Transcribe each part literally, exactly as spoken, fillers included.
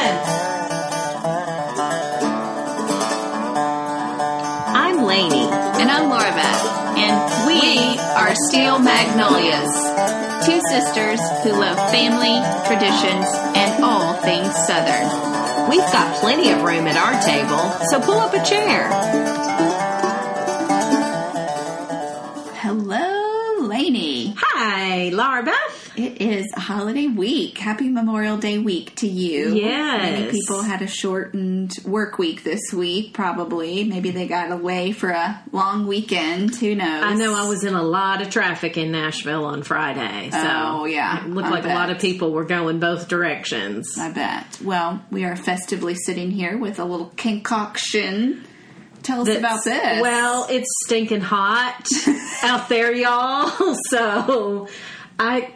again. I'm Lainey. And I'm Laura Beth. And we are Steel Magnolias. Two sisters who love family, traditions, and all things Southern. We've got plenty of room at our table, so pull up a chair. Hello, Lainey. Hi, Laura Beth. It is a holiday week. Happy Memorial Day week to you. Yes. Many people had a shortened work week this week, probably. Maybe they got away for a long weekend. Who knows? I know I was in a lot of traffic in Nashville on Friday. So oh, yeah. It looked I like bet. a lot of people were going both directions. I bet. Well, we are festively sitting here with a little concoction. Tell us That's, about this. Well, it's stinking hot out there, y'all. So I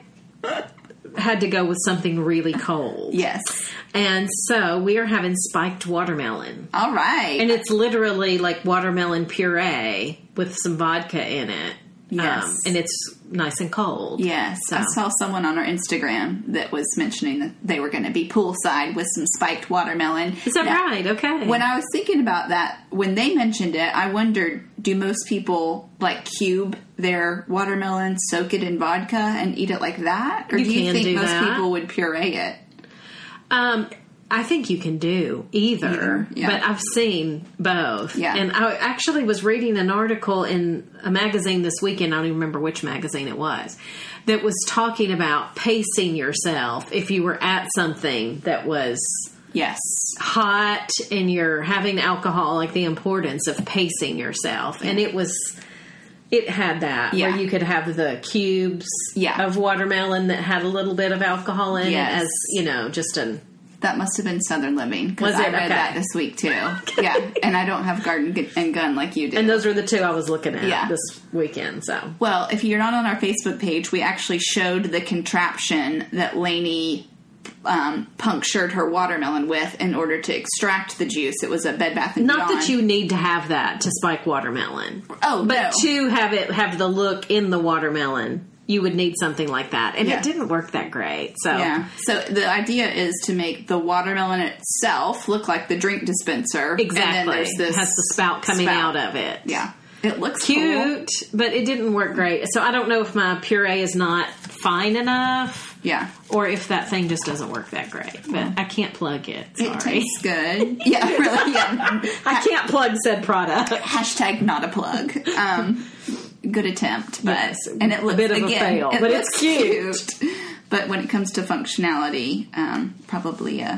had to go with something really cold. Yes. And so we are having spiked watermelon. All right. And it's literally like watermelon puree with some vodka in it. Yes. Um, and it's nice and cold. Yes. So. I saw someone on our Instagram that was mentioning that they were going to be poolside with some spiked watermelon. Is that now, right? Okay. When I was thinking about that, when they mentioned it, I wondered, do most people like cube their watermelon, soak it in vodka, and eat it like that? Or You do you can think do most that. people would puree it? Um, I think you can do either, Either, yeah. but I've seen both. Yeah. And I actually was reading an article in a magazine this weekend, I don't even remember which magazine it was, that was talking about pacing yourself if you were at something that was Yes. hot and you're having alcohol, like the importance of pacing yourself. And it was... It had that, Yeah. where you could have the cubes Yeah. of watermelon that had a little bit of alcohol in Yes. it as, you know, just an... That must have been Southern Living, because Was I it? read Okay. that this week, too. Yeah, and I don't have Garden Gu- and Gun like you do. And those were the two I was looking at Yeah. this weekend, so... Well, if you're not on our Facebook page, we actually showed the contraption that Lainey um, punctured her watermelon with in order to extract the juice. It was a Bed Bath and Not Beyond. that you need to have that to spike watermelon. Oh, But no. to have it have the look in the watermelon, you would need something like that. And Yeah. it didn't work that great, so... Yeah. So the idea is to make the watermelon itself look like the drink dispenser. Exactly. And then there's this it has the spout coming spout. out of it. Yeah. It looks cool. Cute, but it didn't work great. So I don't know if my puree is not fine enough. Yeah. Or if that thing just doesn't work that great. But I can't plug it. Sorry. It tastes good. Yeah, really. Yeah. I can't plug said product. Hashtag not a plug. Um, good attempt, but Yes, and it looks a bit of a again, fail, it but looks it's cute. cute. But when it comes to functionality, um, probably a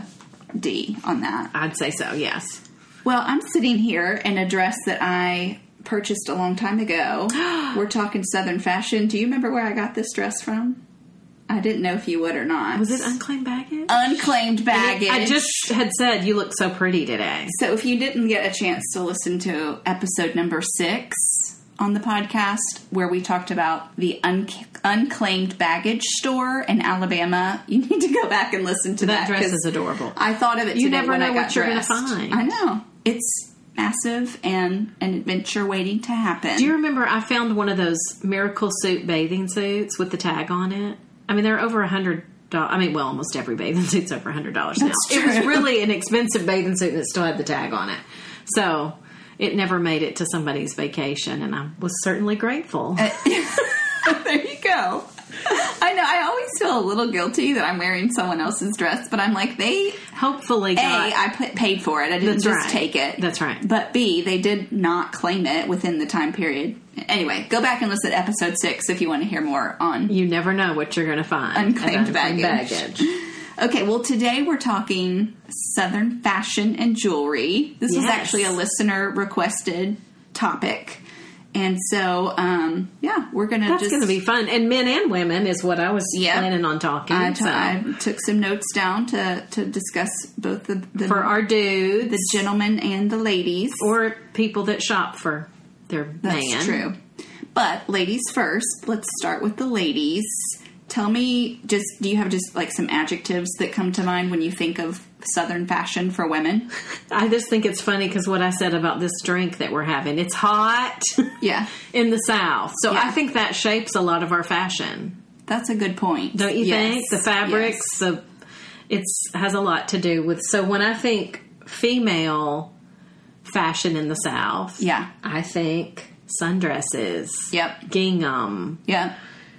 D on that. I'd say so, yes. Well, I'm sitting here in a dress that I purchased a long time ago. We're talking Southern fashion. Do you remember where I got this dress from? I didn't know if you would or not. Was it unclaimed baggage? Unclaimed baggage? I just had said you look so pretty today. So if you didn't get a chance to listen to episode number six on the podcast, where we talked about the un- unclaimed baggage store in Alabama, you need to go back and listen to that. That dress 'cause is adorable. I thought of it You today never when know I got what you're gonna dressed. find. I know. It's massive and an adventure waiting to happen. Do you remember I found one of those Miracle Suit bathing suits with the tag on it? I mean, they're over a hundred dollars. I mean, well, almost every bathing suit's over a hundred dollars now. That's It was true. really an expensive bathing suit and it still had the tag on it. So it never made it to somebody's vacation, and I was certainly grateful. There you go. I know. I always feel a little guilty that I'm wearing someone else's dress, but I'm like, they... Hopefully, A, got, I put, paid for it. I didn't That's just right. take it. That's right. But B, they did not claim it within the time period. Anyway, go back and listen to episode six if you want to hear more on you never know what you're going to find. unclaimed at baggage. baggage. Okay, well, today we're talking Southern fashion and jewelry. This was Yes. actually a listener requested topic. And so, um, yeah, we're going to That's just... going to be fun. And men and women is what I was Yep. planning on talking. I, t- so. I took some notes down to, to discuss both the, the For our dudes. the gentlemen and the ladies. Or people that shop for their That's man. true. But ladies first. Let's start with the ladies. Tell me, just do you have just like some adjectives that come to mind when you think of Southern fashion for women? I just think it's funny because what I said about this drink that we're having, it's hot Yeah, in the South. So Yeah. I think that shapes a lot of our fashion. that's a good point. Don't you Yes. think? The fabrics, Yes. the It's has a lot to do with. So when I think female fashion in the South, Yeah. I think sundresses. Yep. Gingham. Yep.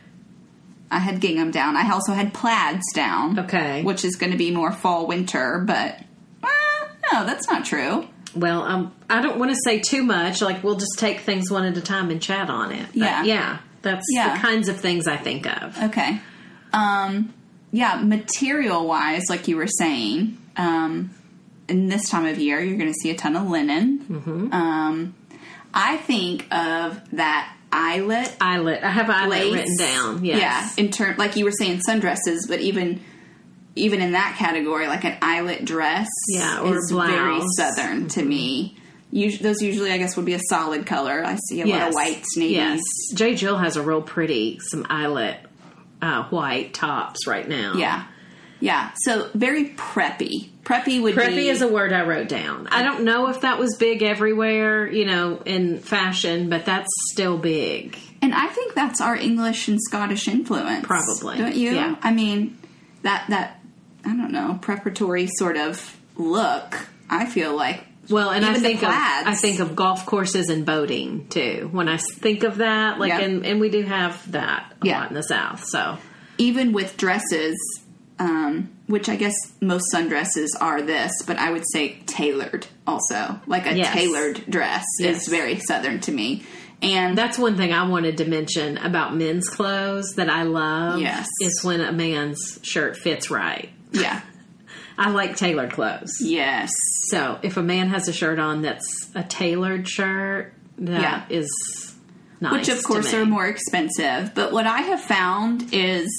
I had gingham down. I also had plaids down. Okay. Which is going to be more fall winter, but uh, no, that's not true. Well, um, I don't want to say too much. Like, we'll just take things one at a time and chat on it. But Yeah. yeah. That's Yeah. the kinds of things I think of. Okay. Um, yeah, material wise, like you were saying, um, in this time of year, you're going to see a ton of linen. Mm-hmm. Um, I think of that eyelet. Eyelet. I have eyelet lace. written down. Yes. Yeah. In turn, like you were saying, sundresses, but even even in that category, like an eyelet dress, Yeah, or is a blouse. very southern to me. Us- those usually, I guess, would be a solid color. I see a lot of whites, navies. Yes. J. Jill has a real pretty, some eyelet uh, white tops right now. Yeah. Yeah. So very preppy. Preppy would Preppy be... is a word I wrote down. I don't know if that was big everywhere, you know, in fashion, but that's still big. And I think that's our English and Scottish influence. Probably. Don't you? Yeah. I mean, that, that I don't know, preparatory sort of look, I feel like... Well, and I Even the think of plaids. I think of golf courses and boating too. When I think of that, like, Yeah. and, and we do have that a Yeah. lot in the South. So Even with dresses, um, which I guess most sundresses are this, but I would say tailored also. Like a Yes. tailored dress Yes. is very southern to me. And that's one thing I wanted to mention about men's clothes that I love. Yes. Is when a man's shirt fits right. yeah, I like tailored clothes. yes. So if a man has a shirt on that's a tailored shirt, that Yeah. is nice. Which, of course, to me. are more expensive. But what I have found is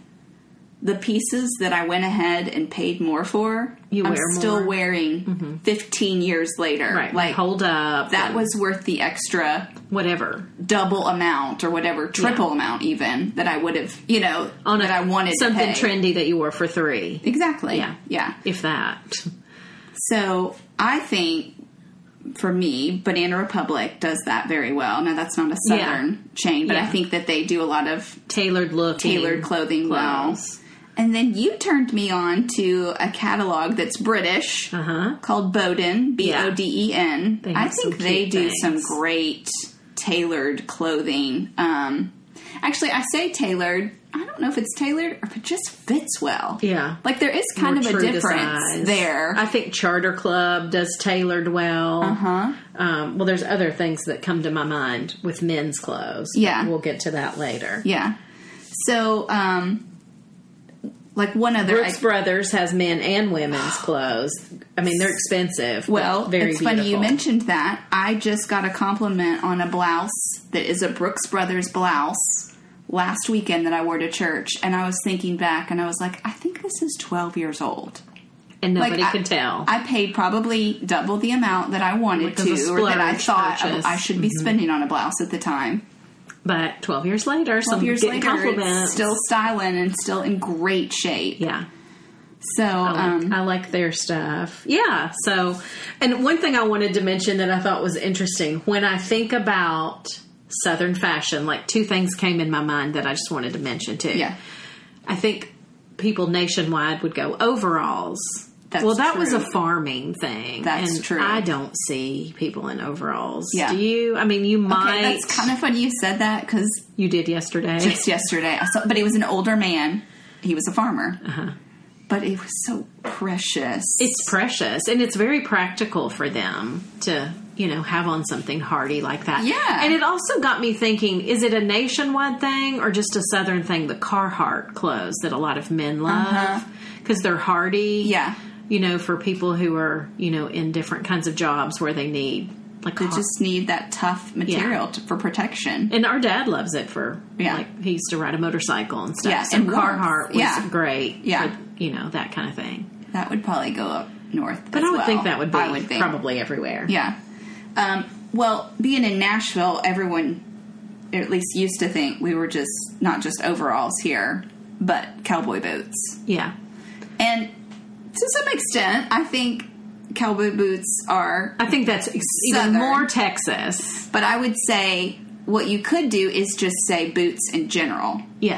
the pieces that I went ahead and paid more for, You I'm wear still more. wearing fifteen years later. Right. Like, hold up. that and was worth the extra whatever. double amount or whatever, triple Yeah. amount even, that I would have, you know, On that a, I wanted something to pay. trendy that you wore for three. Exactly. Yeah. Yeah. If that. So I think, for me, Banana Republic does that very well. Now, that's not a Southern Yeah. chain, but I Yeah. think that they do a lot of Tailored look. tailored clothing well. clothes. And then you turned me on to a catalog that's British Uh-huh. called Boden, B O D E N. They I have think some they cute do things. some great tailored clothing. Um, actually, I say tailored. I don't know if it's tailored or if it just fits well. Yeah. Like there is kind More of a true to difference size. there. I think Charter Club does tailored well. Uh-huh. Um, well, there's other things that come to my mind with men's clothes. but Yeah. We'll get to that later. Yeah. So, um, like one other... Brooks I- Brothers has men and women's clothes. I mean, they're expensive. but Well, very it's funny you beautiful. mentioned that. I just got a compliment on a blouse that is a Brooks Brothers blouse last weekend that I wore to church, and I was thinking back, and I was like, I think this is twelve years old. And nobody Like, I- could tell. I paid probably double the amount that I wanted Which is a to, or that I splurge thought purchase. I should be spending on a blouse at the time. but twelve years later, twelve some years getting later, compliments. it's still styling and still in great shape. Yeah. So, I like, um, I like their stuff. Yeah. So, and one thing I wanted to mention that I thought was interesting when I think about Southern fashion, like two things came in my mind that I just wanted to mention too. yeah. I think people nationwide would go overalls. That's well, that was true. a farming thing. That's and true. I don't see people in overalls. Yeah. Do you? I mean, you might. Okay, that's kind of funny you said that because you did yesterday. just yesterday, I saw, but he was an older man. He was a farmer. Uh-huh. But it was so precious. It's precious, and it's very practical for them to, you know, have on something hardy like that. Yeah. And it also got me thinking, is it a nationwide thing or just a Southern thing, the Carhartt clothes that a lot of men love? Because they're hardy. Yeah. You know, for people who are, you know, in different kinds of jobs where they need, like, They har- just need that tough material to, for protection. and our dad loves it for, Yeah. like, he used to ride a motorcycle and stuff. Yeah, so and warmth. Carhartt was Yeah. great Yeah. for, you know, that kind of thing. That would probably go up north. But as I would well. think that would be I would think. probably everywhere. Yeah. Um, well, being in Nashville, everyone, or at least used to think we were just not just overalls here, but cowboy boots. Yeah. And to some extent, I think cowboy boots are. I think that's ex- even Southern. more Texas. But I would say what you could do is just say boots in general. Yes.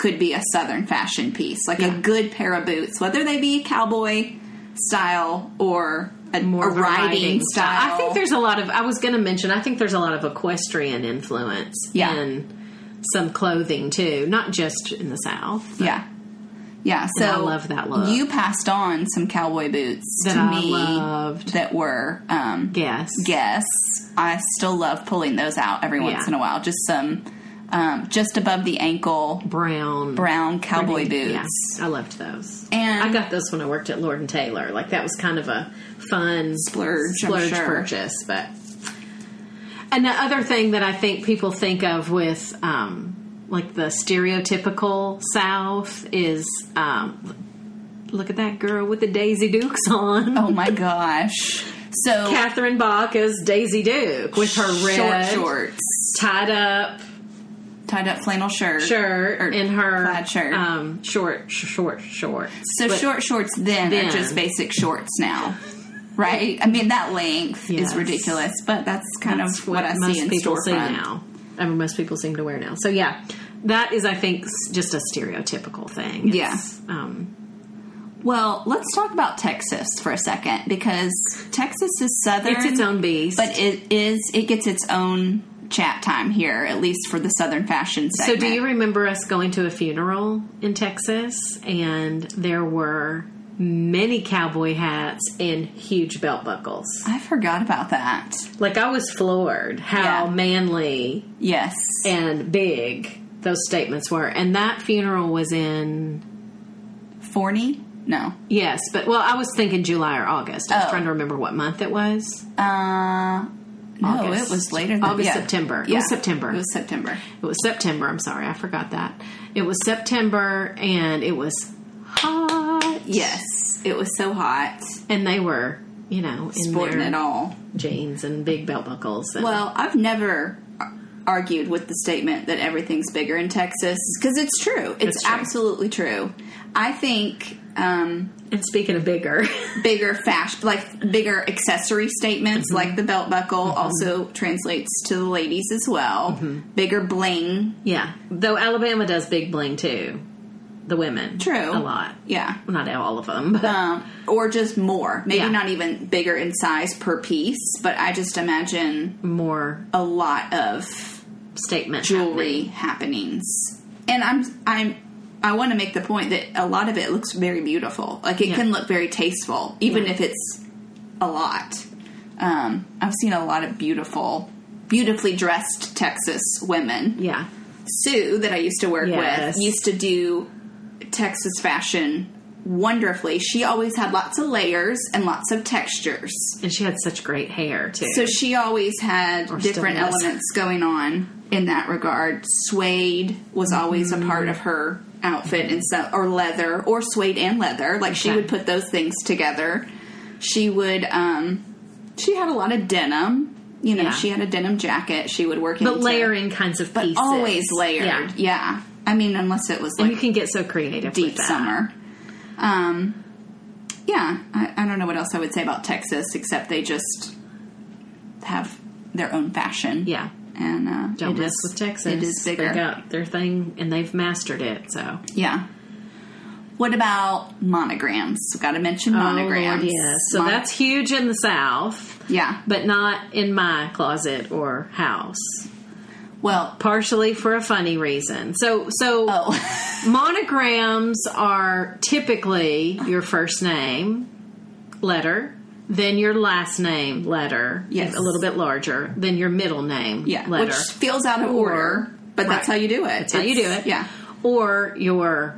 could be a Southern fashion piece, like Yeah. a good pair of boots, whether they be cowboy style or a, More a of a riding style. I think there's a lot of, I was going to mention, I think there's a lot of equestrian influence Yeah. in some clothing too, not just in the South. but Yeah. Yeah, so I love that look. You passed on some cowboy boots That to I me loved. that were um, Guess. Guess. I still love pulling those out every once Yeah. in a while. Just some, um, just above the ankle, Brown. brown cowboy Pretty- boots. Yeah, I loved those. And- I got those when I worked at Lord and Taylor. Like, that was kind of a fun Splurge, I'm splurge sure. purchase. But and the other thing that I think people think of with um, like the stereotypical South is um, look at that girl with the Daisy Dukes on. Oh my gosh. So Catherine Bach as Daisy Duke with her red short shorts, tied up tied up flannel shirt, shirt or and her plaid shirt. um, short short shorts. So But- short shorts then, then- are just basic shorts now, right? I mean, that length Yes. is ridiculous, but that's kind That's of what, I most see in people storefront see now. I mean, most people seem to wear now. So yeah, that is, I think, s- just a stereotypical thing. It's, Yeah. Um, Well, let's talk about Texas for a second, because Texas is southern. it's its own beast. but it is it gets its own chat time here, at least for the Southern fashion so segment. do you remember us going to a funeral in Texas, and there were many cowboy hats and huge belt buckles? I forgot about that. Like, I was floored how Yeah. manly Yes. and big those statements were. And that funeral was in, Forney? No. yes, but, well, I was thinking July or August. I was Oh. trying to remember what month it was. Uh, no, August. it was later than August, yeah. September. It Yeah. was September. It was September. It was September. I'm sorry, I forgot that. It was September, and it was hot. Yes. It was so hot. And they were, you know, in Sporting their it all. jeans and big belt buckles. And, Well, I've never ar- argued with the statement that everything's bigger in Texas, because it's true. It's, It's true. absolutely true. I think um, and speaking of bigger, bigger fashion, like bigger accessory statements, Mm-hmm. like the belt buckle, also translates to the ladies as well. Mm-hmm. Bigger bling. yeah. Though Alabama does big bling too. The women. True. A lot. Yeah. Well, not all of them, but Um, or just more. Maybe Yeah. not even bigger in size per piece, but I just imagine more a lot of statement jewelry happening. happenings. And I'm I'm I want to make the point that a lot of it looks very beautiful. Like it Yeah. can look very tasteful, even Yeah. if it's a lot. Um, I've seen a lot of beautiful, beautifully dressed Texas women. Yeah. Sue, that I used to work Yes. with, used to do Texas fashion wonderfully. She always had lots of layers and lots of textures. And she had such great hair too. So she always had Or different still does. elements going on in that regard. Suede was always Mm-hmm. a part of her outfit, and so or leather, or suede and leather. Like she Okay. would put those things together. She would. Um, she had a lot of denim. You know, Yeah. she had a denim jacket. She would work but into, layering kinds of but pieces. always layered. Yeah. Yeah. I mean, unless it was And like you can get so creative deep with that. summer. Um, yeah, I, I don't know what else I would say about Texas, except they just have their own fashion. Yeah. And uh, Don't it mess is- with Texas. It is bigger. They got their thing and they've mastered it. So Yeah. What about monograms? We've got to mention monograms. Oh, Lord, yes. So Mon- that's huge in the South, yeah. but not in my closet or house. Well, Partially for a funny reason. So, so oh, monograms are typically your first name letter, then your last name letter, Yes. a little bit larger, then your middle name yeah, letter, which feels out of Or- order, but that's right. how you do it. That's how you do it. Yeah. or your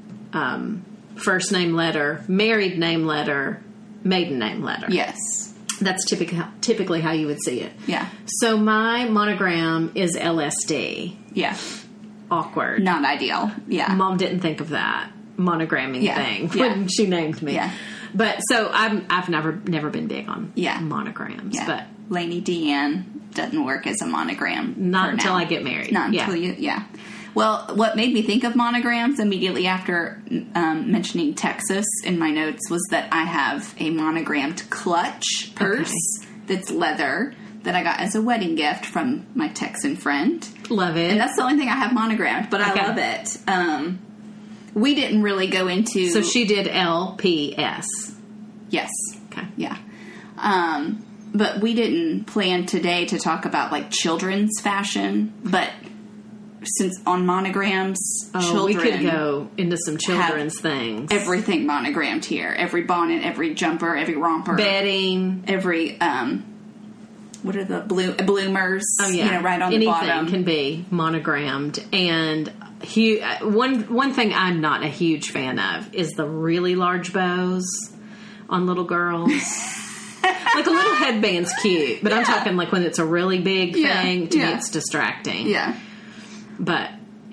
um, first name letter, married name letter, maiden name letter. Yes. That's typically typically how you would see it. Yeah. So my monogram is L S D. Yeah. Awkward. Not ideal. Yeah. Mom didn't think of that monogramming Yeah. thing Yeah. when she named me. Yeah. But so I'm I've never never been big on Yeah. monograms. Yeah. But Lainey Deanne doesn't work as a monogram. not for until now. I get married. Not yeah. until you, yeah. Well, what made me think of monograms immediately after um, mentioning Texas in my notes was that I have a monogrammed clutch purse that's leather that I got as a wedding gift from my Texan friend. Love it. And that's the only thing I have monogrammed, but Okay. I love it. Um, we didn't really go into... So she did L P S. Yes. Okay. Yeah. Um, but we didn't plan today to talk about, like, children's fashion, but since on monograms, Oh, children... we could go into some children's things. Everything monogrammed here. Every bonnet, every jumper, every romper. Bedding. Every, um... what are the blue, bloomers? Oh, yeah. You know, right on Anything the bottom. can be monogrammed. And hu- one one thing I'm not a huge fan of is the really large bows on little girls. Like a little headband's cute, but I'm talking like when it's a really big Yeah, thing, to yeah. me it's distracting. Yeah. But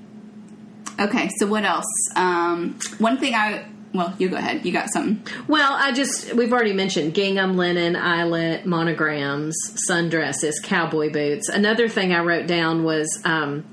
Okay, so what else? Um, one thing I... Well, you go ahead. You got something. Well, I just, we've already mentioned gingham, linen, eyelet, monograms, sundresses, cowboy boots. Another thing I wrote down was, um,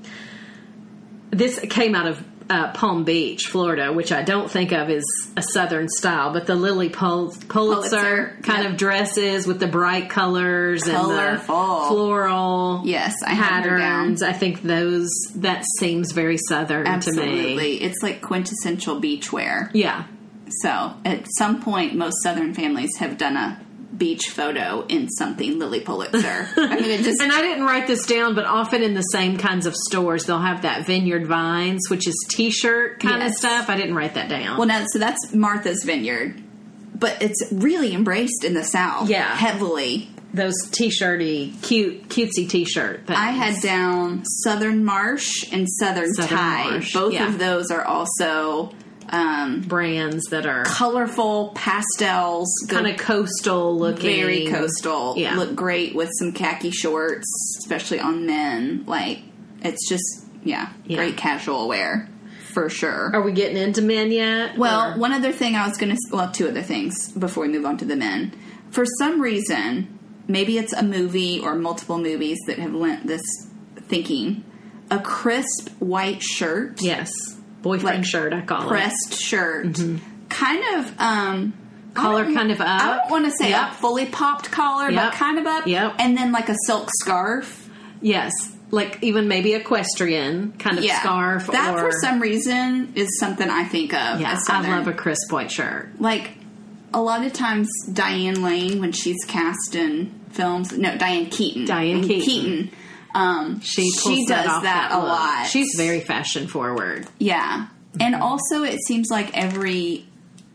this came out of uh, Palm Beach, Florida, which I don't think of as a Southern style, but the Lily Pul- Pulitzer, Pulitzer, kind yep. of dresses with the bright colors and Colorful. the floral Yes, I have her down. patterns. I think those, that seems very Southern to me. Absolutely. It's like quintessential beach wear. Yeah. So, at some point, most Southern families have done a beach photo in something Lily Pulitzer. I mean, it just... And I didn't write this down, but often in the same kinds of stores, they'll have that Vineyard Vines, which is T-shirt kind of Yes. stuff. I didn't write that down. Well, now, so that's Martha's Vineyard. But it's really embraced in the South. Yeah. Heavily. Those T-shirty, cute, cutesy T-shirt things. I had down Southern Marsh and Southern, Southern Tide. Marsh, Both yeah. of those are also um, brands that are colorful pastels. Go kind of coastal looking. very coastal. Yeah. Look great with some khaki shorts, especially on men. Like, it's just, yeah, Yeah. great casual wear for sure. Are we getting into men yet? Well, Or- one other thing I was going to, well, two other things before we move on to the men. For some reason, maybe it's a movie or multiple movies that have lent this thinking, a crisp white shirt. yes. Boyfriend like shirt, I call it. Pressed shirt. Kind of, um... Collar I don't- kind of up. I don't want to say Yep. a fully popped collar, Yep. but kind of up. Yep. And then like a silk scarf. Yes. Like even maybe equestrian kind of Yeah. scarf. That, or, for some reason, is something I think of. Yeah, as I Southern. love a crisp white shirt. Like, a lot of times, Diane Lane, when she's cast in films... No, Diane Keaton. Diane Keaton. Keaton. Um, She pulls she that does off that, that a look. lot. She's very fashion forward. Yeah. And also, it seems like every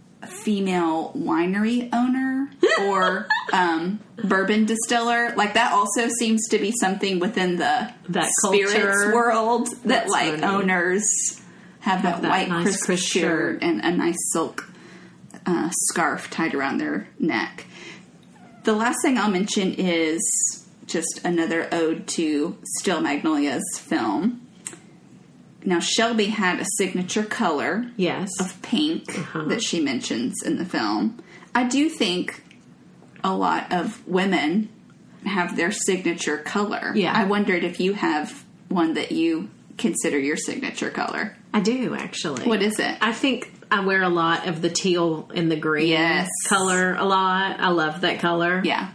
female winery owner or um, bourbon distiller, like that also seems to be something within the That spirits culture. world that That's like funny. owners have, that, that white nice crisp, crisp shirt, shirt. and a nice silk uh, scarf tied around their neck. The last thing I'll mention is just another ode to Steel Magnolia's film. Now, Shelby had a signature color Yes. of pink Uh-huh. that she mentions in the film. I do think a lot of women have their signature color. Yeah. I wondered if you have one that you consider your signature color. I do, actually. What is it? I think I wear a lot of the teal and the green Yes. color a lot. I love that color. Yeah,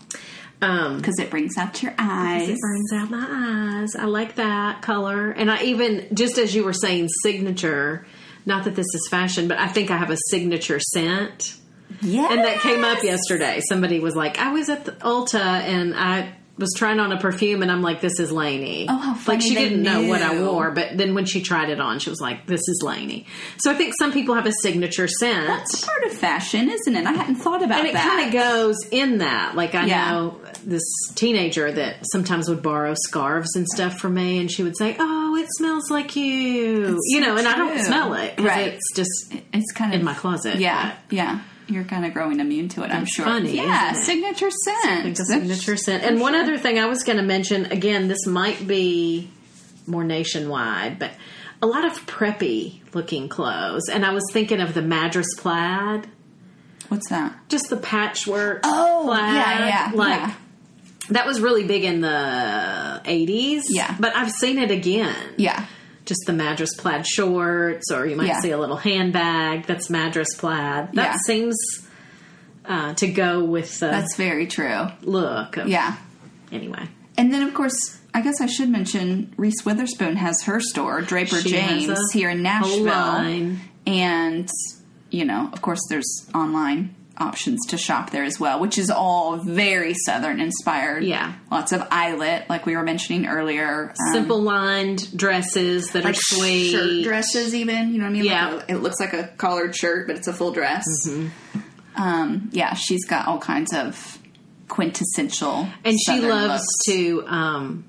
Um, because it brings out your eyes. it burns out my eyes. I like that color. And I even, just as you were saying, signature, not that this is fashion, but I think I have a signature scent. Yes. And that came up yesterday. Somebody was like, I was at the Ulta and I was trying on a perfume and I'm like, this is Lainey. Oh, how funny Like she they didn't know what I knew. wore, but then when she tried it on, she was like, this is Lainey. So I think some people have a signature scent. That's part of fashion, isn't it? I hadn't thought about And it that. kind of goes in that. Like, I Yeah. know this teenager that sometimes would borrow scarves and stuff from me, and she would say, oh, it smells like you. That's you know, so and I don't true. smell it. 'Cause Right. It's just It's kind of in my closet. Yeah, yeah. You're kind of growing immune to it, I'm That's sure. funny, Yeah, isn't it? signature scent. It's a signature scent. And one other thing I was going to mention, again, this might be more nationwide, but a lot of preppy looking clothes. And I was thinking of the Madras plaid. What's that? Just the patchwork Oh, plaid. yeah, yeah, Like, yeah. that was really big in the eighties. Yeah. But I've seen it again. Yeah. Just the Madras plaid shorts, or you might Yeah. see a little handbag that's Madras plaid. That Yeah. seems uh, to go with the That's very true. look. Of, Yeah. Anyway. And then, of course, I guess I should mention Reese Witherspoon has her store, Draper She James, has a here in whole Nashville. line. And, you know, of course, there's online options to shop there as well, which is all very Southern inspired. Yeah. Lots of eyelet, like we were mentioning earlier. Um, Simple lined dresses that like are sweet. shirt dresses, even. You know what I mean? Yeah. Like a, it looks like a collared shirt, but it's a full dress. Mm-hmm. Um, yeah, she's got all kinds of quintessential And she Southern loves looks. to, um,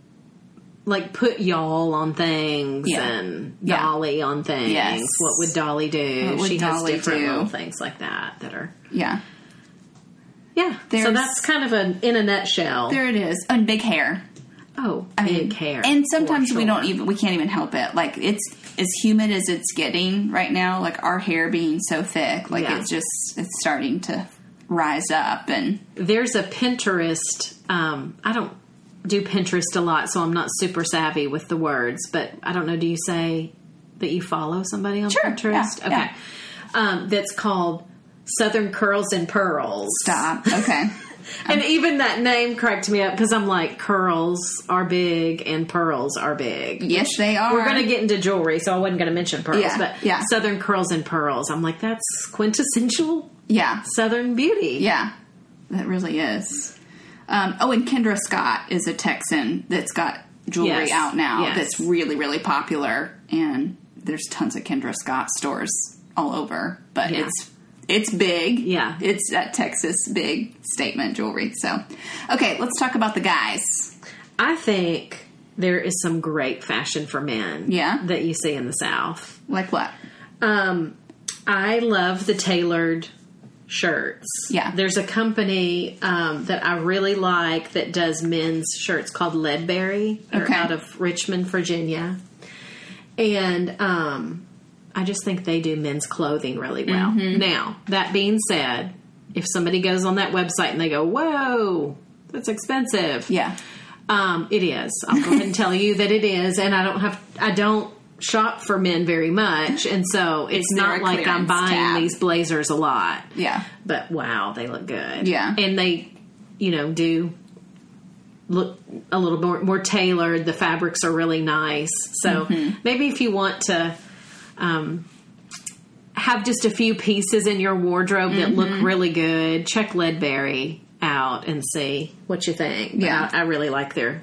like, put y'all on things Yeah. and Yeah. Dolly on things. Yes. What would Dolly do? What would she Dolly has different do? little things like that that are... Yeah. Yeah. So There's- that's kind of an in a nutshell. There it is. And big hair. oh, I big mean, hair. And sometimes for we sure. don't even, we can't even help it. Like, it's as humid as it's getting right now, like our hair being so thick, like Yeah. it's just, it's starting to rise up. And There's a Pinterest. Um, I don't do Pinterest a lot, so I'm not super savvy with the words. But I don't know. Do you say that you follow somebody on Sure, Pinterest? yeah, okay, yeah. Um, that's called Southern Curls and Pearls. stop. Okay. And even that name cracked me up because I'm like, curls are big and pearls are big. Yes, they are. We're going to get into jewelry, so I wasn't going to mention pearls. Yeah, but yeah. Southern Curls and Pearls. I'm like, that's quintessential Yeah. Southern beauty. Yeah. That really is. Um, oh, and Kendra Scott is a Texan that's got jewelry Yes, out now yes. that's really, really popular. And there's tons of Kendra Scott stores all over. But Yeah. it's it's big. Yeah. It's that Texas big statement jewelry. So, okay, let's talk about the guys. I think there is some great fashion for men Yeah? that you see in the South. Like what? Um, I love the tailored shirts. Yeah. There's a company um, that I really like that does men's shirts called Leadberry. They're Okay. out of Richmond, Virginia. And um, I just think they do men's clothing really well. Mm-hmm. Now, that being said, if somebody goes on that website and they go, whoa, that's expensive. Yeah. Um, it is. I'll go ahead and tell you that it is, and I don't have. I don't shop for men very much, and so it's, It's their not like I'm clearance buying tab. these blazers a lot. Yeah. But wow, they look good. Yeah. and they, you know, do look a little more more tailored. The fabrics are really nice. So Mm-hmm. maybe if you want to. Um, have just a few pieces in your wardrobe that Mm-hmm. look really good. Check Leadberry out and see what you think. But Yeah. I, I really like their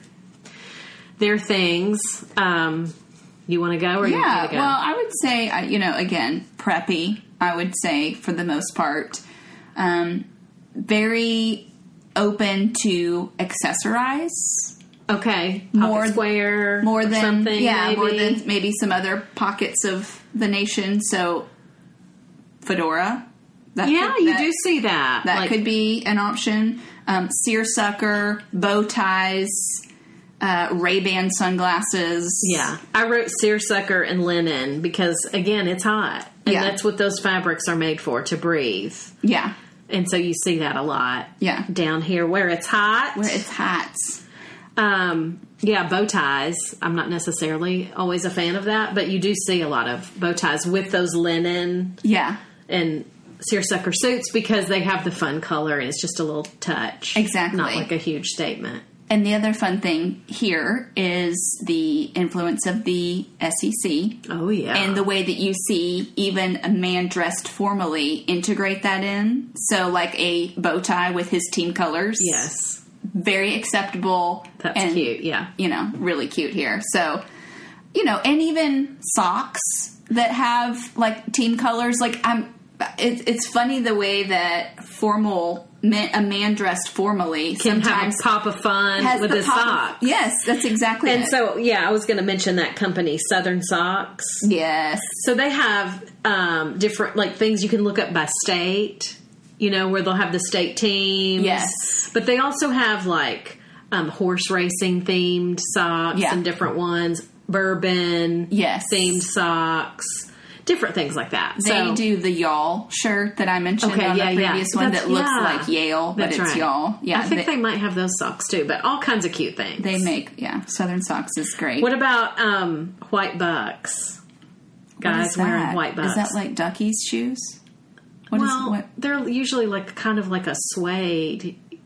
their things. Um, you want to go or you Yeah, want to go? well, I would say, I- you know, again, preppy, I would say, for the most part. Um, very open to accessorize. okay, more- more square, More or than, something. yeah, maybe. more than maybe some other pockets of the nation. So, fedora. That yeah, could- you that- do see that. That Like, could be an option. Um, seersucker, bow ties, uh, Ray-Ban sunglasses. Yeah, I wrote seersucker and linen because again, it's hot, and Yeah. that's what those fabrics are made for, to breathe. Yeah. And so you see that a lot. Yeah. Down here where it's hot. Where it's hot. Um, yeah, bow ties. I'm not necessarily always a fan of that, but you do see a lot of bow ties with those linen Yeah. and seersucker suits because they have the fun color and it's just a little touch. Exactly. Not like a huge statement. And the other fun thing here is the influence of the S E C Oh, yeah. and the way that you see even a man dressed formally integrate that in. So, like a bow tie with his team colors. Yes. Very acceptable. That's and, cute, yeah. You know, really cute here. So, you know, and even socks that have like team colors. Like, I'm. It, it's funny the way that formal man, a man dressed formally Can sometimes have a pop of fun has with the his pop of- sock. Yes, that's exactly And it. so, yeah, I was going to mention that company, Southern Socks. yes, So they have um, different, like, things you can look up by state, you know, where they'll have the state teams. Yes. But they also have, like, um, horse racing themed socks Yeah. and different ones, bourbon Yes. themed socks, different things like that. they so, do the y'all shirt that I mentioned Okay, on yeah, the yeah. previous one That's- that looks yeah. like Yale, but That's it's right. y'all. Yeah, I think they, they might have those socks too, but all kinds of cute things. they make yeah. Southern Socks is great. What about um, white bucks? What Guys is wearing that? white bucks. Is that like Ducky's shoes? What is well, what? they're usually like kind of like a suede.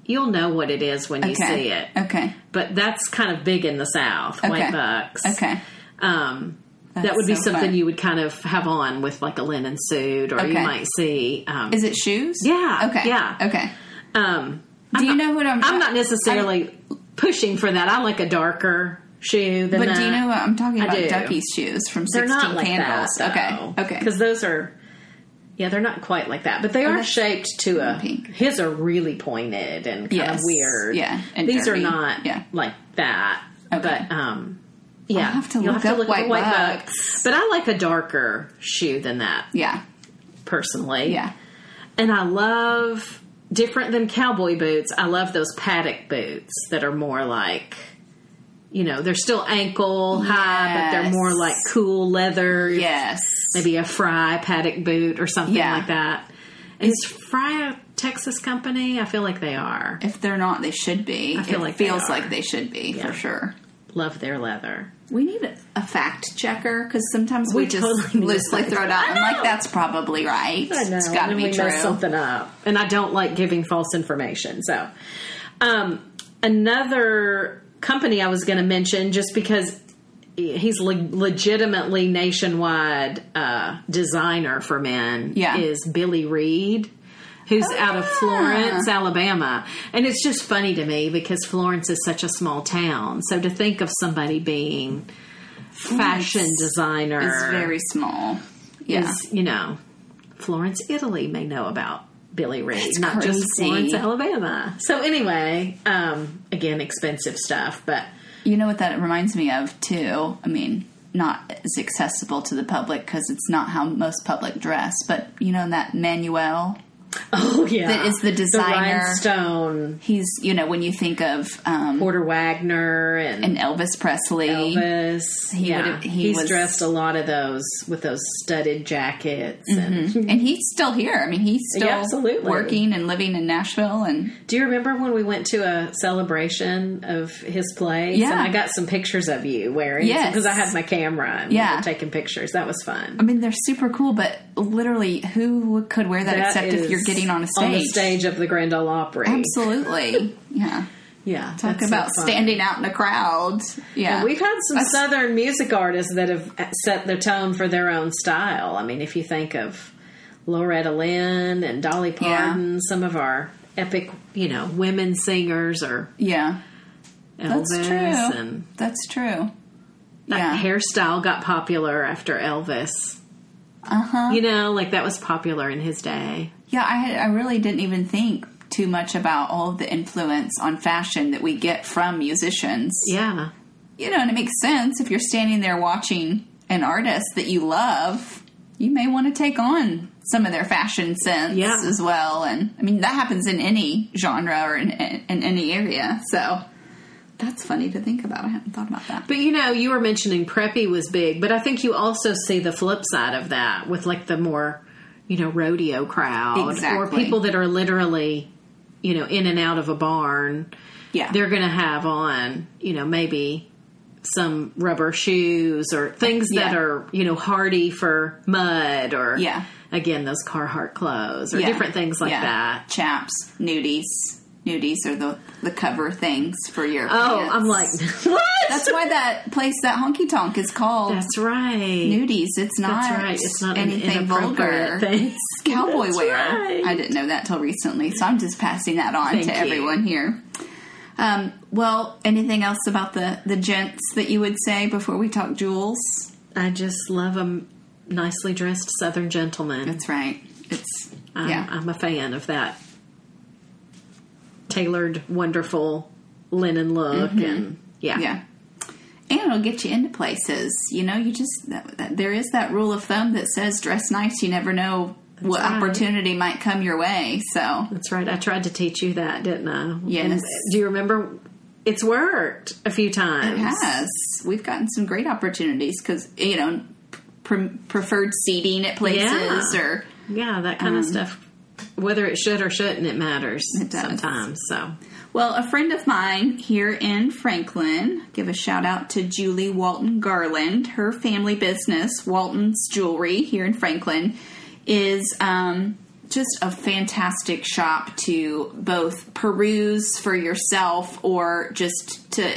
you'll know what it is when you Okay. see it. Okay. But that's kind of big in the South, Okay. white bucks. Okay. Um, That's that would be so something fun. you would kind of have on with like a linen suit, or you Okay. might see. Um, Is it shoes? Yeah, Okay. yeah. Okay. um, Do I'm you not- know what I'm? I'm not necessarily pushing for that. I like a darker shoe than But that. do you know what I'm talking I about? do. Ducky's shoes from They're sixteen not like Candles. that, though. Okay. Okay. Because those are, yeah, they're not quite like that, but they are that's shaped to a. pink. His are really pointed and kind Yes. of weird. Yeah, and these dirty. are not Yeah. like that. Okay. But um, yeah, I'll have to you'll look have up to look white at the white bucks. bucks. But I like a darker shoe than that Yeah. personally. Yeah. And I love, different than cowboy boots, I love those paddock boots that are more like, you know, they're still ankle high, but they're Yes. more like cool leather. Yes. Maybe a Fry paddock boot or something Yeah. like that. Is Fry a Texas company? I feel like they are. If they're not, they should be. I feel it like they feels are. like they should be Yeah. for sure. Love their leather. We need a, a fact checker because sometimes we, We just totally need a loosely fact- throw it out. I I'm like, know. that's probably right. I know. It's got to and be we true. mess something up, and I don't like giving false information. So, um, another company I was going to mention, just because he's le- legitimately nationwide uh, designer for men, Yeah. is Billy Reed, who's Oh, out of yeah. Florence, Alabama. And it's just funny to me because Florence is such a small town. So to think of somebody being fashion designer It's very small. Yeah. is, you know, Florence, Italy may know about Billy Reed, That's not just crazy. Florence, Alabama. So anyway, um, again, expensive stuff, but You know what that reminds me of, too? I mean, not as accessible to the public because it's not how most public dress, but, you know, that Manuel, oh yeah, that is the designer. rhinestone he's, you know, when you think of um, Porter Wagner and, and Elvis Presley. Elvis. He yeah, would've- he he's was- dressed a lot of those with those studded jackets. And And he's still here. I mean, he's still Yeah, absolutely. working and living in Nashville. And do you remember when we went to a celebration of his plays? Yeah. And I got some pictures of you wearing Yes. because I had my camera and we Yeah. were taking pictures. That was fun. I mean, they're super cool, but literally, who could wear that, That except if is you're getting on a stage? On the stage of the Grand Ole Opry. Absolutely. Yeah. Yeah. Talk that's so about fun. standing out in a crowd. Yeah. And we've had some That's- Southern music artists that have set the tone for their own style. I mean, if you think of Loretta Lynn and Dolly Parton, some of our epic, you know, women singers, or Yeah. Elvis, That's true. and That's true. that Yeah. hairstyle got popular after Elvis. Uh huh. You know, like that was popular in his day. Yeah, I had, I really didn't even think too much about all of the influence on fashion that we get from musicians. Yeah. You know, and it makes sense if you're standing there watching an artist that you love, you may want to take on some of their fashion sense Yeah. as well. And I mean, that happens in any genre or in, in, in any area. So that's funny to think about. I hadn't thought about that. But you know, you were mentioning preppy was big, but I think you also see the flip side of that with like the more, you know, rodeo crowd or Exactly. people that are literally, you know, in and out of a barn. Yeah. They're going to have on, you know, maybe some rubber shoes or things that Yeah. are, you know, hardy for mud, or Yeah. again, those Carhartt clothes or Yeah. different things like Yeah. that. Chaps, nudies. Nudies are the, the cover things for your Oh, pants. I'm like, what? That's why that place, that honky tonk, is called That's right. nudies. It's not, That's right. It's not an anything vulgar. inappropriate thing. It's cowboy That's wear. right. I didn't know that till recently, so I'm just passing that on Thank to you. everyone here. Um, well, anything else about the, the gents that you would say before we talk jewels? I just love a nicely dressed Southern gentleman. That's right. It's I'm, yeah. I'm a fan of that tailored, wonderful linen look, and yeah, Mm-hmm. Yeah. And it'll get you into places. You know, you just, that, that, there is that rule of thumb that says dress nice. You never know what right. opportunity might come your way. So, that's right. I tried to teach you that, didn't I? Yes. And do you remember? It's worked a few times. it has. We've gotten some great opportunities because, you know, pre- preferred seating at places Yeah. or, Yeah, that kind of stuff. Whether it should or shouldn't, it matters It does. sometimes. So, well, a friend of mine here in Franklin, give a shout out to Julie Walton Garland. Her family business, Walton's Jewelry here in Franklin, is um, just a fantastic shop to both peruse for yourself or just to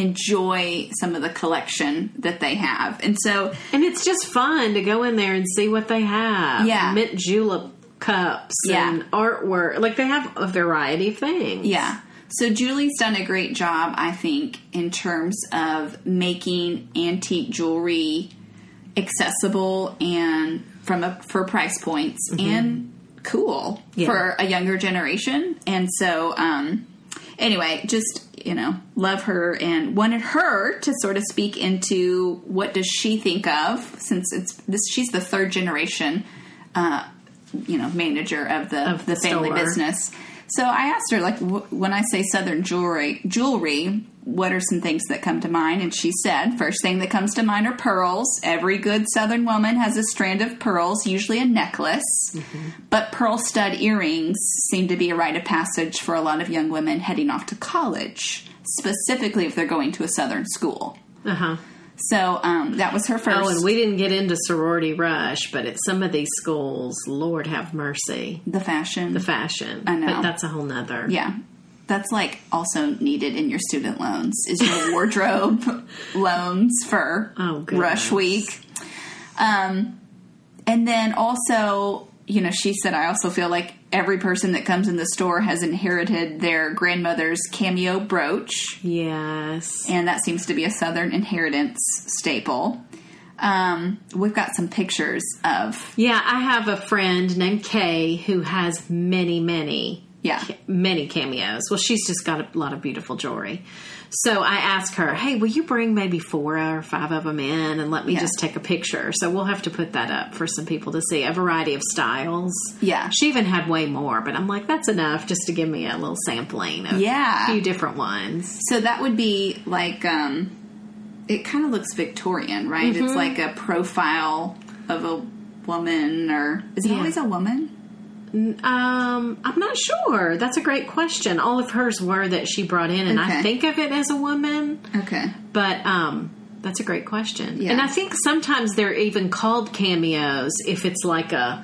enjoy some of the collection that they have. And so, and it's just fun to go in there and see what they have. Yeah. Mint julep cups Yeah. and artwork. Like, they have a variety of things. Yeah. So Julie's done a great job, I think, in terms of making antique jewelry accessible and from a, for price points mm-hmm. and cool yeah. for a younger generation. And so, um, anyway, just, you know, love her and wanted her to sort of speak into what does she think of, since it's this, she's the third generation, uh, you know, manager of the, of the, the family store. business. So I asked her, like, w- when I say Southern jewelry, jewelry, what are some things that come to mind? And she said, first thing that comes to mind are pearls. Every good Southern woman has a strand of pearls, usually a necklace. Mm-hmm. But pearl stud earrings seem to be a rite of passage for a lot of young women heading off to college, specifically if they're going to a Southern school. Uh-huh. So um, that was her first. Oh, and we didn't get into sorority rush, but at some of these schools, Lord have mercy. The fashion. The fashion. I know. But that's a whole nother. Yeah. That's like also needed in your student loans is your wardrobe loans for oh, rush week. Um, and then also, you know, she said, I also feel like every person that comes in the store has inherited their grandmother's cameo brooch. Yes. And that seems to be a Southern inheritance staple. Um, we've got some pictures of. Yeah, I have a friend named Kay who has many, many. Yeah. Many cameos. Well, she's just got a lot of beautiful jewelry. So I asked her, hey, will you bring maybe four or five of them in and let me yeah. just take a picture? So we'll have to put that up for some people to see. A variety of styles. Yeah. She even had way more, but I'm like, that's enough just to give me a little sampling of yeah. a few different ones. So that would be like, um, it kind of looks Victorian, right? Mm-hmm. It's like a profile of a woman, or is it yeah. always a woman? Um, I'm not sure. That's a great question. All of hers were that she brought in, and okay. I think of it as a woman. Okay. But um, that's a great question. Yeah. And I think sometimes they're even called cameos if it's like a,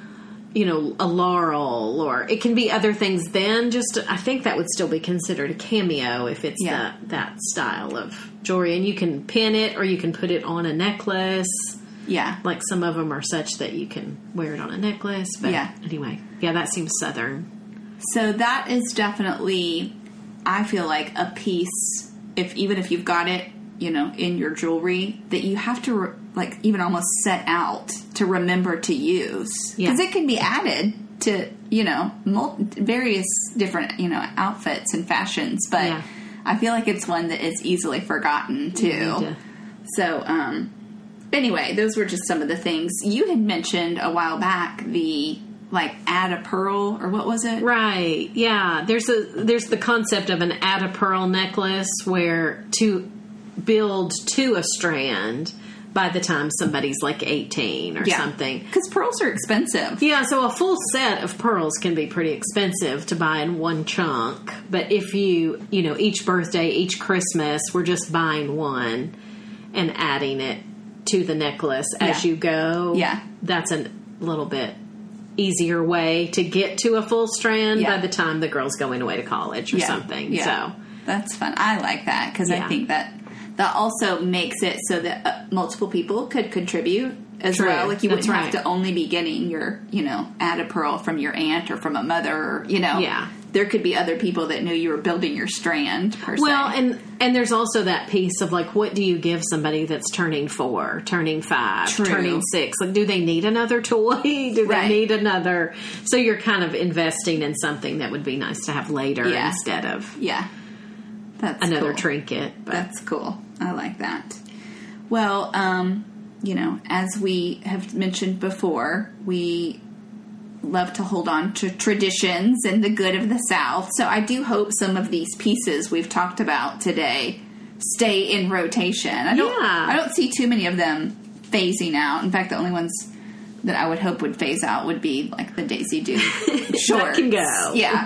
you know, a laurel, or it can be other things then. Just, I think that would still be considered a cameo if it's yeah. that, that style of jewelry. And you can pin it or you can put it on a necklace. Yeah. Like some of them are such that you can wear it on a necklace. But yeah. anyway, yeah, that seems Southern. So that is definitely, I feel like, a piece, if even if you've got it, you know, in your jewelry, that you have to, re- like, even almost set out to remember to use. Because Yeah. it can be added to, you know, mul- various different, you know, outfits and fashions. But Yeah. I feel like it's one that is easily forgotten, too. Yeah. So, um... anyway, those were just some of the things. You had mentioned a while back the, like, add a pearl, or what was it? Right, yeah. There's a there's the concept of an add a pearl necklace where to build to a strand by the time somebody's like eighteen or yeah. something. Because pearls are expensive. Yeah, so a full set of pearls can be pretty expensive to buy in one chunk. But if you, you know, each birthday, each Christmas, we're just buying one and adding it to the necklace as yeah. you go. Yeah. That's a little bit easier way to get to a full strand yeah. by the time the girl's going away to college or yeah. something. Yeah. So that's fun. I like that because Yeah. I think that that also makes it so that uh, multiple people could contribute as True. well. Like you That's wouldn't have right. to only be getting your, you know, add a pearl from your aunt or from a mother, or, you know. Yeah. There could be other people that knew you were building your strand, per se. Well, and and there's also that piece of like, what do you give somebody that's turning four, turning five, True. turning six? Like, do they need another toy? Do Right. they need another? So you're kind of investing in something that would be nice to have later Yeah. instead of Yeah. That's another cool. trinket. But That's cool. I like that. Well, um, you know, as we have mentioned before, we love to hold on to traditions and the good of the South. So I do hope some of these pieces we've talked about today stay in rotation. I don't, Yeah. I don't see too many of them phasing out. In fact, the only ones that I would hope would phase out would be like the Daisy Duke shorts. That can go. Yeah.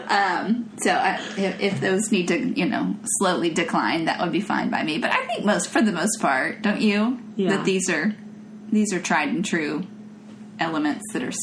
Um, so I, if, if those need to, you know, slowly decline, that would be fine by me. But I think most, for the most part, don't you? Yeah. That these are these are tried and true elements that are still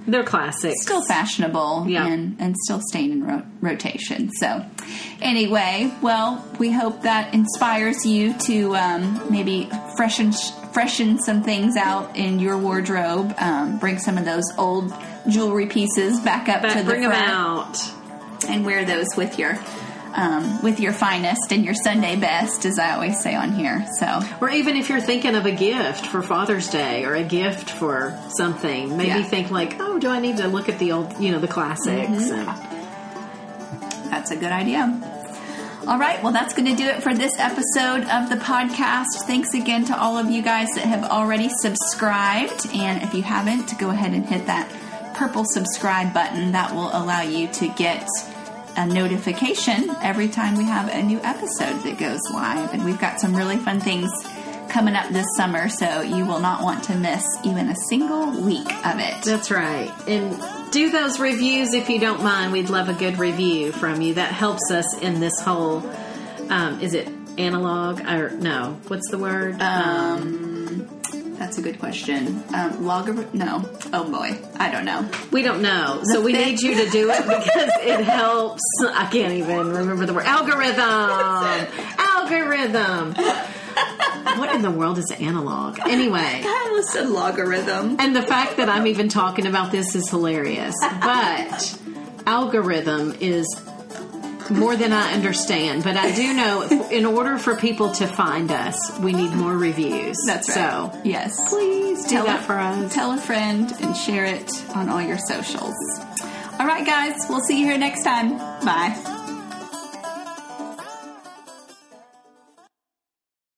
They're classics. Still fashionable Yeah. and, and still staying in ro- rotation. So, anyway, well, we hope that inspires you to um, maybe freshen freshen some things out in your wardrobe. Um, bring some of those old jewelry pieces back up But to the bring them front out. and wear those with your um, with your finest and your Sunday best, as I always say on here. So, Or even if you're thinking of a gift for Father's Day or a gift for something, maybe Yeah. think like, oh, do I need to look at the old, you know, the classics? Mm-hmm. And that's a good idea. All right, well, that's going to do it for this episode of the podcast. Thanks again to all of you guys that have already subscribed. And if you haven't, go ahead and hit that purple subscribe button. That will allow you to get a notification every time we have a new episode that goes live. And we've got some really fun things coming up this summer, so you will not want to miss even a single week of it. that's right. And do those reviews if you don't mind. We'd love a good review from you. That helps us in this whole, um, is it analog or no? What's the word? Um, that's a good question. Um, logarithm? No. Oh boy, I don't know. We don't know. So we need you to do it because it helps. I can't even remember the word. Algorithm. Algorithm. What in the world is analog? Anyway. I almost said logarithm. And the fact that I'm even talking about this is hilarious. But algorithm is more than I understand. But I do know in order for people to find us, we need more reviews. That's right. So yes, please do tell that a, for us. Tell a friend and share it on all your socials. All right, guys. We'll see you here next time. Bye.